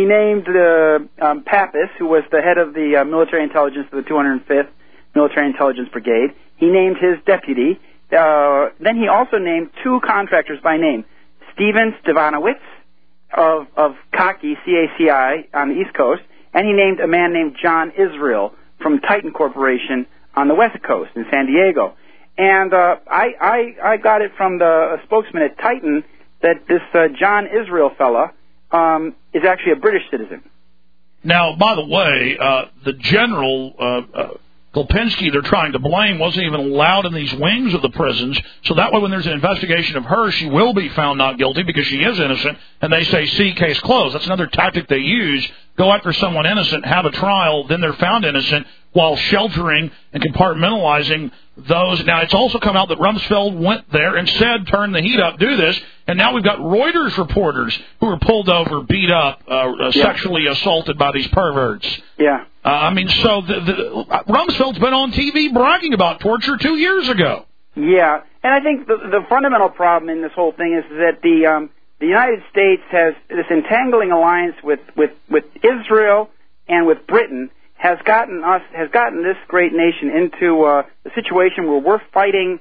Pappas, who was the head of the military intelligence of the 205th Military Intelligence Brigade. He named his deputy. Then he also named 2 contractors by name, Steven Stevanowitz of CACI, C-A-C-I, on the East Coast, and he named a man named John Israel from Titan Corporation on the West Coast in San Diego. And I got it from the spokesman at Titan that this John Israel fella is actually a British citizen. Now, by the way, the general... Kolpinski, they're trying to blame, wasn't even allowed in these wings of the prisons, so that way when there's an investigation of her, she will be found not guilty because she is innocent, and they say, see, case closed. That's another tactic they use. Go after someone innocent, have a trial, then they're found innocent, while sheltering and compartmentalizing those. Now, it's also come out that Rumsfeld went there and said, turn the heat up, do this, and now we've got Reuters reporters who are pulled over, beat up, sexually assaulted by these perverts. Yeah. I mean, so Rumsfeld's been on TV bragging about torture 2 years ago. Yeah, and I think the fundamental problem in this whole thing is that the United States has this entangling alliance with Israel and with Britain has gotten this great nation into a situation where we're fighting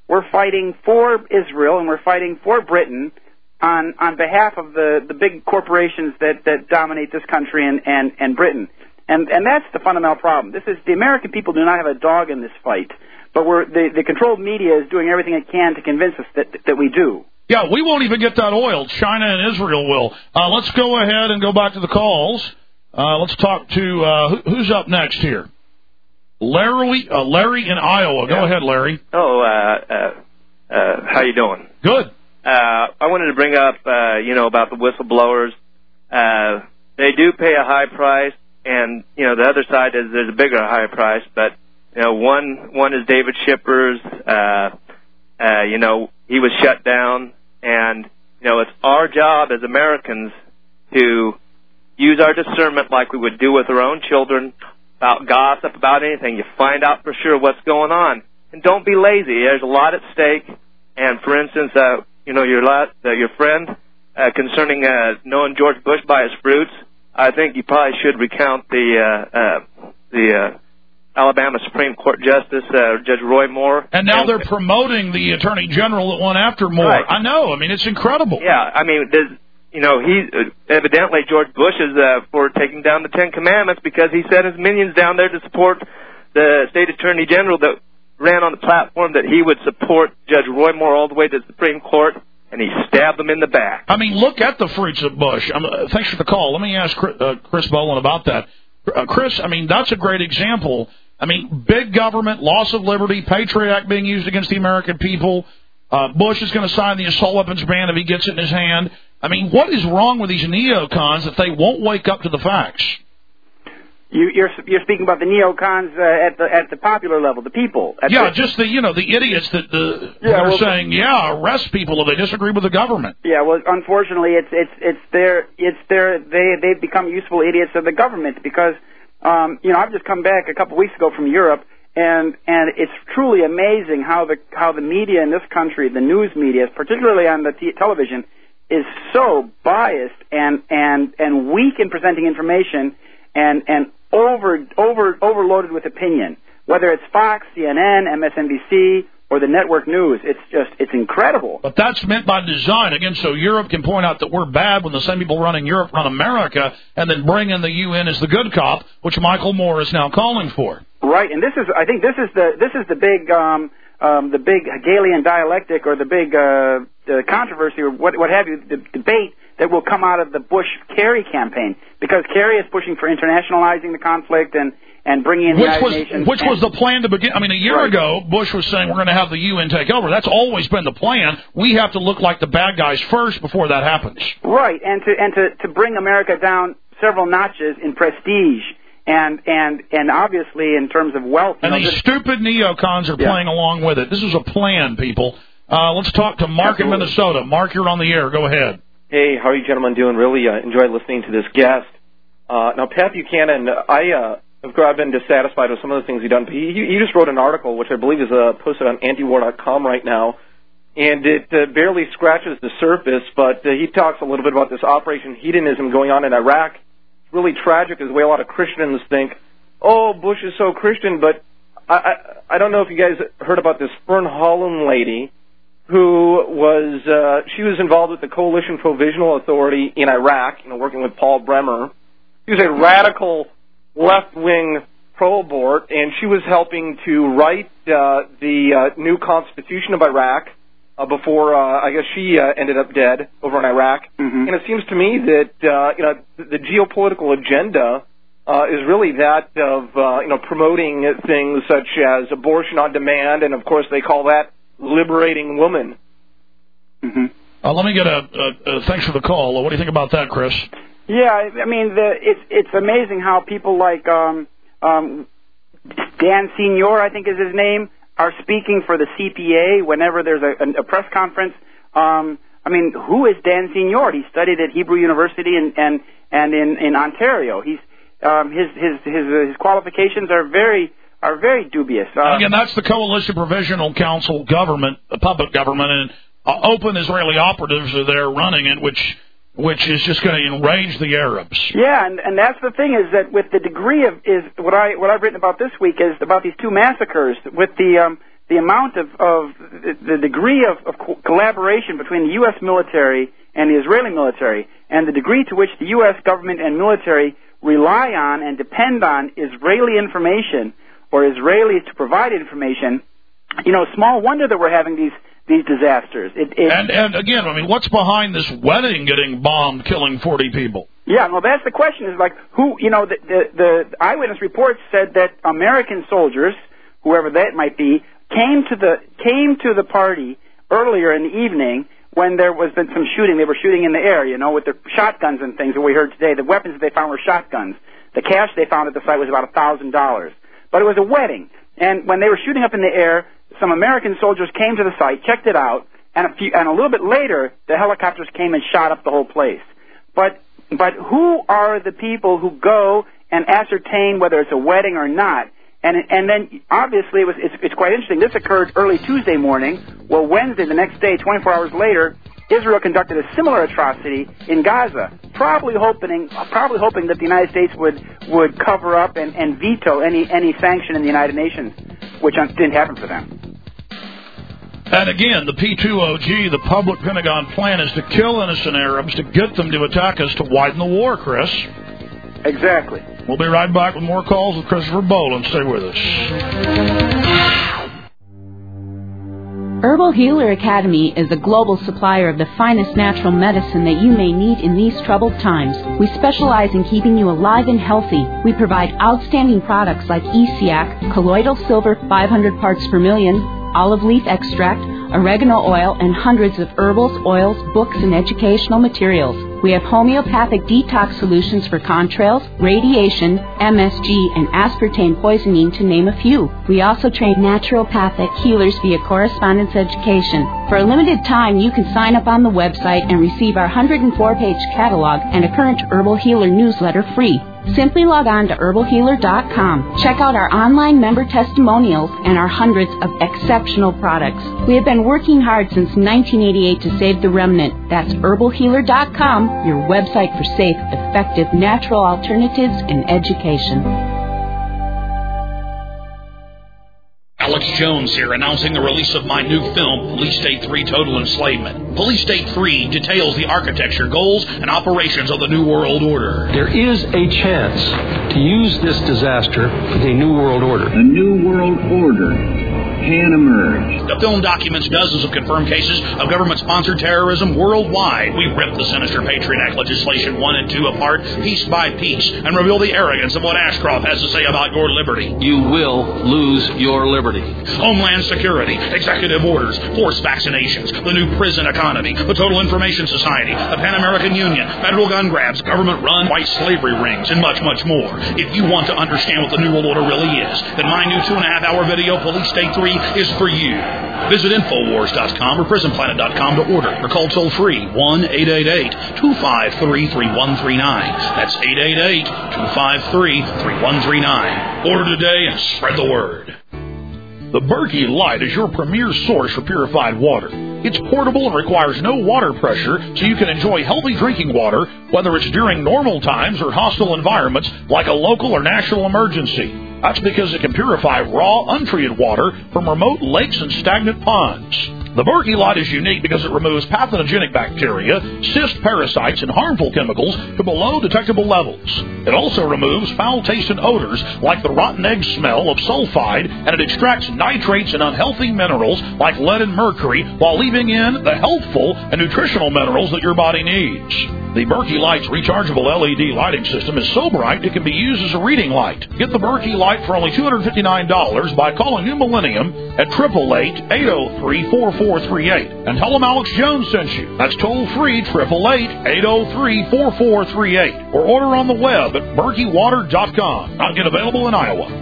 we're fighting for Israel and we're fighting for Britain on behalf of the big corporations that dominate this country and Britain. And that's the fundamental problem. The American people do not have a dog in this fight, but the controlled media is doing everything it can to convince us that we do. Yeah, we won't even get that oil. China and Israel will. Let's go ahead and go back to the calls. Let's talk to who's up next here. Larry in Iowa. Go ahead, Larry. How you doing? Good. I wanted to bring up, about the whistleblowers. They do pay a high price, and the other side is there's a bigger high price. But one is David Shippers. He was shut down, and it's our job as Americans to use our discernment like we would do with our own children about gossip, about anything. You find out for sure what's going on, and don't be lazy. There's a lot at stake. And for instance, your friend concerning knowing George Bush by his fruits, I think you probably should recount the Alabama Supreme Court Justice Judge Roy Moore. And now they're promoting the Attorney General that went after Moore. Right. I know. I mean, it's incredible. Yeah. I mean, evidently George Bush is for taking down the Ten Commandments because he sent his minions down there to support the state attorney general that ran on the platform that he would support Judge Roy Moore all the way to the Supreme Court, and he stabbed them in the back. I mean, look at the fruits of Bush. Thanks for the call. Let me ask Chris Bowen about that. Chris, I mean, that's a great example. I mean, big government, loss of liberty, Patriot Act being used against the American people. Bush is going to sign the assault weapons ban if he gets it in his hand. I mean, what is wrong with these neocons that they won't wake up to the facts? You're speaking about the neocons at the popular level, the people. Just the idiots that are saying arrest people if they disagree with the government. Yeah, well, unfortunately, they've become useful idiots of the government because I've just come back a couple weeks ago from Europe, and it's truly amazing how the media in this country, the news media, particularly on the television, is so biased and weak in presenting information and overloaded with opinion. Whether it's Fox, CNN, MSNBC, or the network news, it's incredible. But that's meant by design, again, so Europe can point out that we're bad when the same people running Europe run America, and then bring in the UN as the good cop, which Michael Moore is now calling for. Right, and I think this is the big Hegelian dialectic, or the big controversy, or what have you, the debate that will come out of the Bush-Kerry campaign, because Kerry is pushing for internationalizing the conflict and bringing in the United Nations. Which was the plan to begin. I mean, a year ago, Bush was saying we're going to have the UN take over. That's always been the plan. We have to look like the bad guys first before that happens. Right, and to bring America down several notches in prestige and obviously in terms of wealth. And these stupid neocons are playing along with it. This is a plan, people. Let's talk to Mark in Minnesota. Mark, you're on the air. Go ahead. Hey, how are you gentlemen doing? Really enjoyed listening to this guest. Now, Pat Buchanan, I've been dissatisfied with some of the things he's done. He just wrote an article, which I believe is posted on antiwar.com right now, and it barely scratches the surface, but he talks a little bit about this Operation Hedonism going on in Iraq. It's really tragic, as the way a lot of Christians think, oh, Bush is so Christian, but I don't know if you guys heard about this Fern Holland lady who she was involved with the Coalition Provisional Authority in Iraq, working with Paul Bremer. She was a radical left-wing pro-abort, and she was helping to write the new constitution of Iraq before, I guess, she ended up dead over in Iraq. Mm-hmm. And it seems to me that the geopolitical agenda is really that of promoting things such as abortion on demand, and of course they call that liberating woman. Mm-hmm. Let me get thanks for the call. What do you think about that, Chris? Yeah, I mean, it's amazing how people like Dan Senior, I think is his name, are speaking for the CPA whenever there's a press conference. I mean, who is Dan Senior? He studied at Hebrew University and in Ontario. His qualifications are very dubious. Again, that's the Coalition Provisional Council government, public government, and open Israeli operatives are there running it, which is just going to enrage the Arabs. Yeah, and that's the thing, is that with the degree of what I've written about this week is about these two massacres with the the amount of the degree of collaboration between the U.S. military and the Israeli military, and the degree to which the U.S. government and military rely on and depend on Israeli information or Israelis to provide information, small wonder that we're having these disasters. And again, I mean, what's behind this wedding getting bombed, killing 40 people? Yeah, well, that's the question. Is like who? The eyewitness reports said that American soldiers, whoever that might be, came to the party earlier in the evening when there was been some shooting. They were shooting in the air, with their shotguns and things that we heard today. The weapons that they found were shotguns. The cash they found at the site was about $1,000. But it was a wedding, and when they were shooting up in the air, some American soldiers came to the site, checked it out, and a little bit later, the helicopters came and shot up the whole place. But who are the people who go and ascertain whether it's a wedding or not? And then obviously it's quite interesting. This occurred early Tuesday morning. Well, Wednesday, the next day, 24 hours later, Israel conducted a similar atrocity in Gaza, probably hoping that the United States would cover up and veto any sanction in the United Nations, which didn't happen for them. And again, the P2OG, the public Pentagon plan, is to kill innocent Arabs to get them to attack us to widen the war, Chris. Exactly. We'll be right back with more calls with Christopher Boland. Stay with us. Herbal Healer Academy is a global supplier of the finest natural medicine that you may need in these troubled times. We specialize in keeping you alive and healthy. We provide outstanding products like ESIAC, colloidal silver 500 parts per million, olive leaf extract, oregano oil, and hundreds of herbals, oils, books, and educational materials. We have homeopathic detox solutions for contrails, radiation, MSG, and aspartame poisoning, to name a few. We also train naturopathic healers via correspondence education. For a limited time, you can sign up on the website and receive our 104-page catalog and a current Herbal Healer newsletter free. Simply log on to herbalhealer.com. Check out our online member testimonials and our hundreds of exceptional products. We have been working hard since 1988 to save the remnant. That's herbalhealer.com, your website for safe, effective, natural alternatives in education. Alex Jones here, announcing the release of my new film, Police State 3 Total Enslavement. Police State 3 details the architecture, goals, and operations of the New World Order. There is a chance to use this disaster for the New World Order. A New World Order can emerge. The film documents dozens of confirmed cases of government-sponsored terrorism worldwide. We rip the sinister Patriot Act legislation 1 and 2 apart, piece by piece, and reveal the arrogance of what Ashcroft has to say about your liberty. You will lose your liberty. Homeland Security, executive orders, forced vaccinations, the new prison economy, the Total Information Society, the Pan American Union, federal gun grabs, government-run white slavery rings, and much, much more. If you want to understand what the New World Order really is, then my new 2.5-hour video, Police State 3, is for you. Visit Infowars.com or PrisonPlanet.com to order, or call toll-free 1-888-253-3139. That's 888-253-3139. Order today and spread the word. The Berkey Light is your premier source for purified water. It's portable and requires no water pressure, so you can enjoy healthy drinking water, whether it's during normal times or hostile environments like a local or national emergency. That's because it can purify raw, untreated water from remote lakes and stagnant ponds. The Berkey Light is unique because it removes pathogenic bacteria, cyst parasites, and harmful chemicals to below detectable levels. It also removes foul taste and odors like the rotten egg smell of sulfide, and it extracts nitrates and unhealthy minerals like lead and mercury while leaving in the healthful and nutritional minerals that your body needs. The Berkey Light's rechargeable LED lighting system is so bright it can be used as a reading light. Get the Berkey Light for only $259 by calling New Millennium at 888-803-4438 and tell them Alex Jones sent you. That's toll-free 888-803-4438 or order on the web at berkeywater.com. Not yet available in Iowa.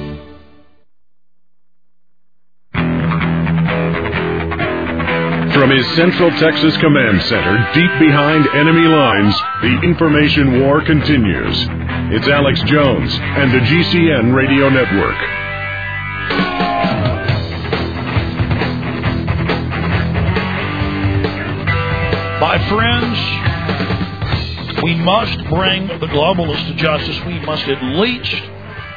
From his Central Texas Command Center, deep behind enemy lines, the information war continues. It's Alex Jones and the GCN Radio Network. My friends, we must bring the globalists to justice. We must at least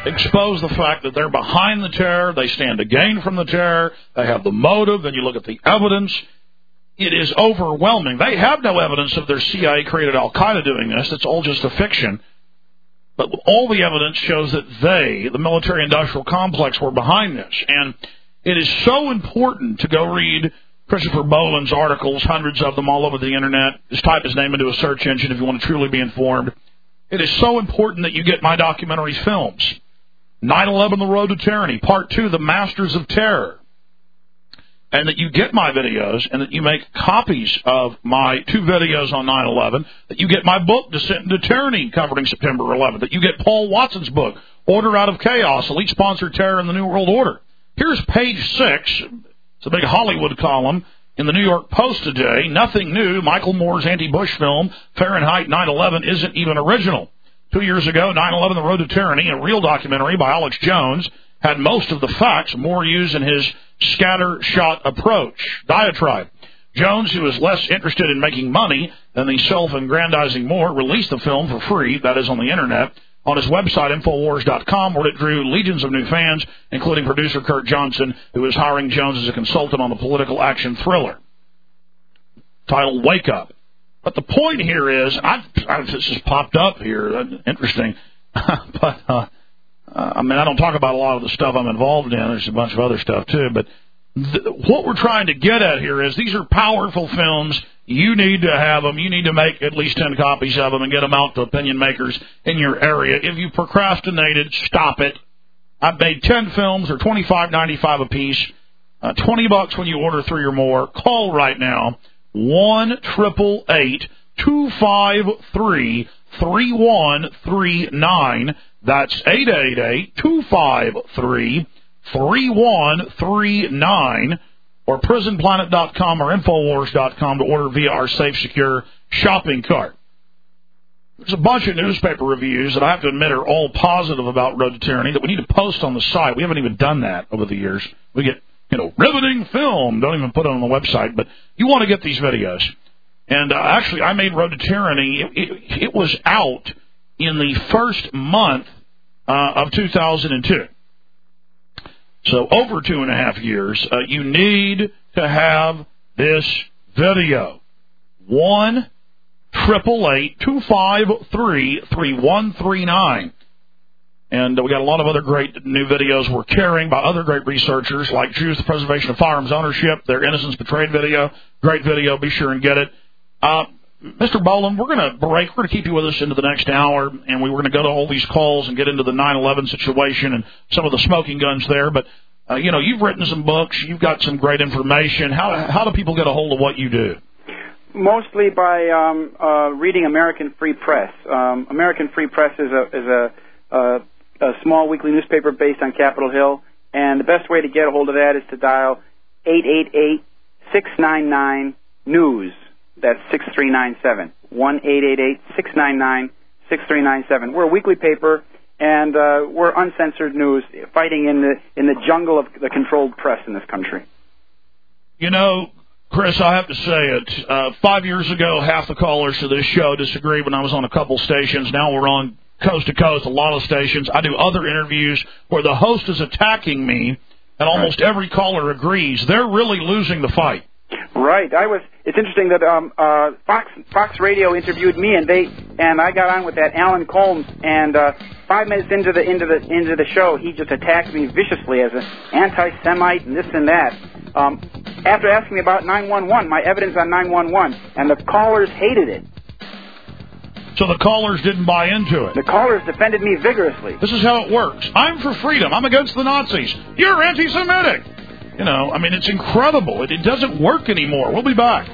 expose the fact that they're behind the terror, they stand to gain from the terror, they have the motive, then you look at the evidence. It is overwhelming. They have no evidence of their CIA-created Al-Qaeda doing this. It's all just a fiction. But all the evidence shows that they, the military-industrial complex, were behind this. And it is so important to go read Christopher Boland's articles, hundreds of them all over the Internet. Just type his name into a search engine if you want to truly be informed. It is so important that you get my documentary films. 9/11, The Road to Tyranny, Part 2, The Masters of Terror. And that you get my videos and that you make copies of my 2 videos on 9/11, that you get my book, Descent into Tyranny, covering September 11th, that you get Paul Watson's book, Order Out of Chaos, Elite-Sponsored Terror in the New World Order. Here's page 6. It's a big Hollywood column in the New York Post today. Nothing new. Michael Moore's anti-Bush film, Fahrenheit 9/11, isn't even original. 2 years ago, 9/11, The Road to Tyranny, a real documentary by Alex Jones, had most of the facts Moore used in his scatter-shot approach. Diatribe. Jones, who is less interested in making money than the self-aggrandizing Moore, released the film for free, that is on the Internet, on his website, Infowars.com, where it drew legions of new fans, including producer Kurt Johnson, who is hiring Jones as a consultant on the political action thriller. Titled Wake Up. But the point here is, this just popped up here, interesting, but, I don't talk about a lot of the stuff I'm involved in. There's a bunch of other stuff, too, but what we're trying to get at here is these are powerful films. You need to have them. You need to make at least 10 copies of them and get them out to opinion makers in your area. If you procrastinated, stop it. I've made 10 films. They're $25.95 a piece. $20 when you order 3 or more. Call right now. 1-888-253-3139. That's 888-253-3139. Or prisonplanet.com or Infowars.com to order via our safe, secure shopping cart. There's a bunch of newspaper reviews that I have to admit are all positive about Road to Tyranny that we need to post on the site. We haven't even done that over the years. We get, riveting film. Don't even put it on the website. But you want to get these videos. And actually, I made Road to Tyranny. It was out in the first month of 2002. So over 2.5 years, you need to have this video. 1-888-253-3139. And we got a lot of other great new videos we're carrying by other great researchers like Jews, the Preservation of Firearms Ownership, Their Innocence Betrayed video. Great video. Be sure and get it. Mr. Boland, we're going to break. We're going to keep you with us into the next hour, and we're going to go to all these calls and get into the 9/11 situation and some of the smoking guns there. But, you've written some books. You've got some great information. How do people get a hold of what you do? Mostly by reading American Free Press. American Free Press is a small weekly newspaper based on Capitol Hill, and the best way to get a hold of that is to dial 888-699-NEWS. That's 6397. 1-888-699-6397. We're a weekly paper, and we're uncensored news, fighting in the jungle of the controlled press in this country. Chris, I have to say it. 5 years ago, half the callers to this show disagreed when I was on a couple stations. Now we're on coast to coast, a lot of stations. I do other interviews where the host is attacking me, and almost every caller agrees. They're really losing the fight. Right. It's interesting that Fox Radio interviewed me, and I got on with that Alan Colmes, and 5 minutes into the show, he just attacked me viciously as an anti-Semite and this and that. After asking me about 911, my evidence on 911, and the callers hated it. So the callers didn't buy into it. The callers defended me vigorously. This is how it works. I'm for freedom. I'm against the Nazis. You're anti-Semitic. It's incredible. It doesn't work anymore. We'll be back.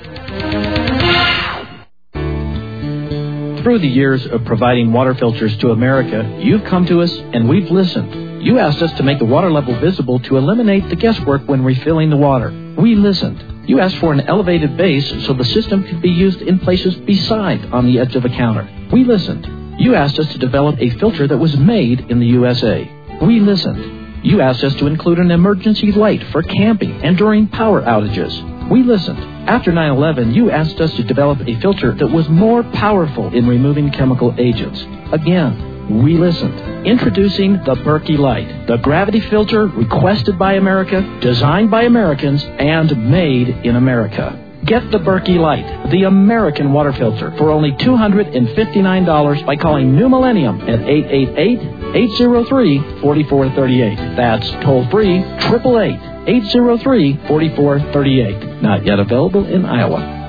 Through the years of providing water filters to America, you've come to us and we've listened. You asked us to make the water level visible to eliminate the guesswork when refilling the water. We listened. You asked for an elevated base so the system could be used in places beside on the edge of the counter. We listened. You asked us to develop a filter that was made in the USA. We listened. You asked us to include an emergency light for camping and during power outages. We listened. After 9/11, you asked us to develop a filter that was more powerful in removing chemical agents. Again, we listened. Introducing the Berkey Light, the gravity filter requested by America, designed by Americans, and made in America. Get the Berkey Light, the American water filter, for only $259 by calling New Millennium at 888-803-4438. That's toll-free, 888-803-4438. Not yet available in Iowa.